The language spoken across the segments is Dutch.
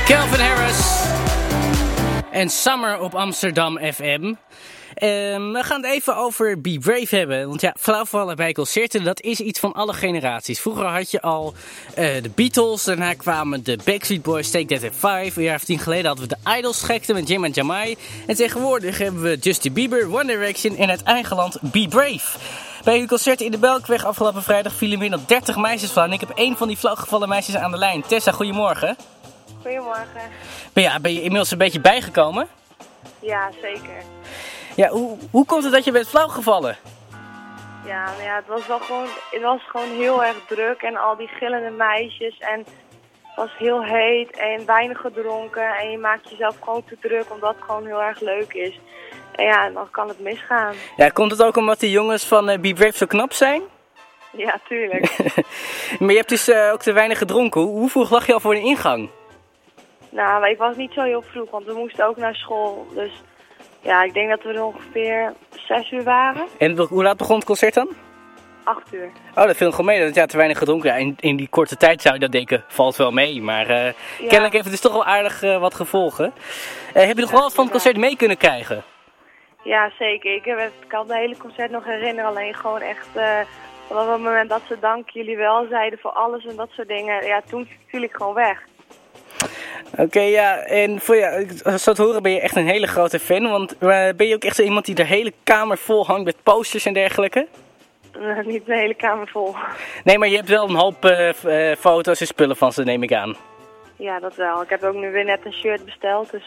Calvin Harris en Summer op Amsterdam FM. We gaan het even over Be Brave hebben. Want ja, flauwvallen bij concerten, dat is iets van alle generaties. Vroeger had je al de Beatles, daarna kwamen de Backstreet Boys, Take That at 5. Een jaar of 10 geleden hadden we de Idols gekte met Jim en Jamai. En tegenwoordig hebben we Justin Bieber, One Direction en uit eigen land Be Brave. Bij uw concert in de Belkweg afgelopen vrijdag vielen meer dan 30 meisjes van. Ik heb één van die flauwgevallen meisjes aan de lijn. Tessa, goedemorgen. Goedemorgen. Ben je inmiddels een beetje bijgekomen? Ja, zeker. Ja, hoe komt het dat je bent flauwgevallen? Ja, nou ja, het was gewoon heel erg druk en al die gillende meisjes en het was heel heet en weinig gedronken en je maakt jezelf gewoon te druk omdat het gewoon heel erg leuk is. En ja, dan kan het misgaan. Ja, komt het ook omdat die jongens van Be Brave zo knap zijn? Ja, tuurlijk. Maar je hebt dus ook te weinig gedronken. Hoe vroeg lag je al voor de ingang? Nou, maar ik was niet zo heel vroeg, want we moesten ook naar school. Dus ja, ik denk dat we er ongeveer 6 uur waren. En hoe laat begon het concert dan? 8 uur. Oh, dat viel gewoon mee. Dat ja, te weinig gedronken. Ja, in die korte tijd zou je dat denken, valt wel mee. Maar kennelijk heeft het dus toch wel aardig wat gevolgen. Heb je nog wel wat van het concert mee kunnen krijgen? Ja, zeker. Ik kan het hele concert nog herinneren. Alleen gewoon echt op het moment dat ze dank jullie wel zeiden voor alles en dat soort dingen. Ja, toen viel ik gewoon weg. Oké, ja. En voor zo te horen ben je echt een hele grote fan. Want ben je ook echt zo iemand die de hele kamer vol hangt met posters en dergelijke? Niet de hele kamer vol. Nee, maar je hebt wel een hoop foto's en spullen van ze, neem ik aan. Ja, dat wel. Ik heb ook nu weer net een shirt besteld, dus...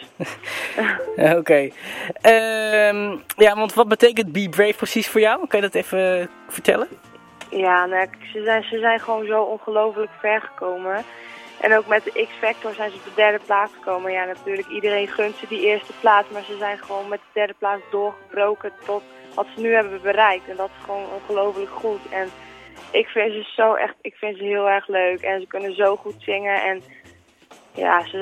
Oké. Ja, want wat betekent Be Brave precies voor jou? Kan je dat even vertellen? Ja, nou, ze zijn gewoon zo ongelooflijk ver gekomen. En ook met de X-Factor zijn ze op de 3e plaats gekomen. Ja, natuurlijk, iedereen gunt ze die eerste plaats, maar ze zijn gewoon met de 3e plaats doorgebroken tot wat ze nu hebben bereikt. En dat is gewoon ongelooflijk goed. En ik vind ze heel erg leuk en ze kunnen zo goed zingen en... Ja, ze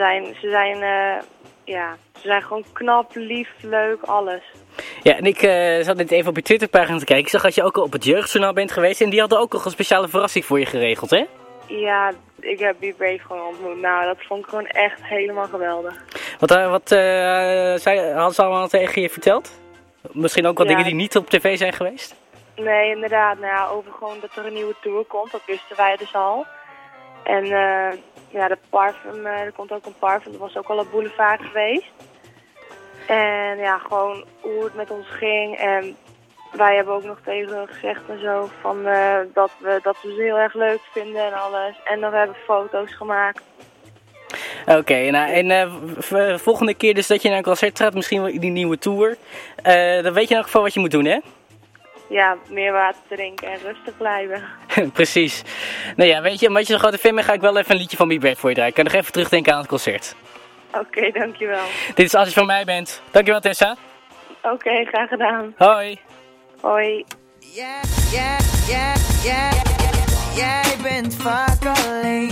zijn gewoon knap, lief, leuk, alles. Ja, en ik zat net even op je Twitterpagina te kijken. Ik zag dat je ook al op het Jeugdjournaal bent geweest. En die hadden ook nog een speciale verrassing voor je geregeld, hè? Ja, ik heb Be Brave gewoon ontmoet. Nou, dat vond ik gewoon echt helemaal geweldig. Wat hadden ze allemaal tegen je verteld? Misschien ook wat dingen die niet op tv zijn geweest? Nee, inderdaad. Nou ja, over gewoon dat er een nieuwe tour komt. Dat wisten wij dus al. En... ja, de parfum, er komt ook een parfum, dat was ook al op Boulevard geweest. En ja, gewoon hoe het met ons ging. En wij hebben ook nog tegen hun gezegd en zo, van, dat we ze heel erg leuk vinden en alles. En dan hebben we foto's gemaakt. Oké, nou, en volgende keer dus dat je naar een concert gaat, misschien wel in die nieuwe tour. Dan weet je in elk geval wat je moet doen, hè? Ja, meer water drinken en rustig blijven. Precies. Nou ja, weet je, omdat je zo'n grote fan bent, ga ik wel even een liedje van Be Brave voor je draaien. Ik kan nog even terugdenken aan het concert. Oké, dankjewel. Dit is als je van mij bent. Dankjewel, Tessa. Oké, graag gedaan. Hoi. Hoi. Jij bent vaak alleen.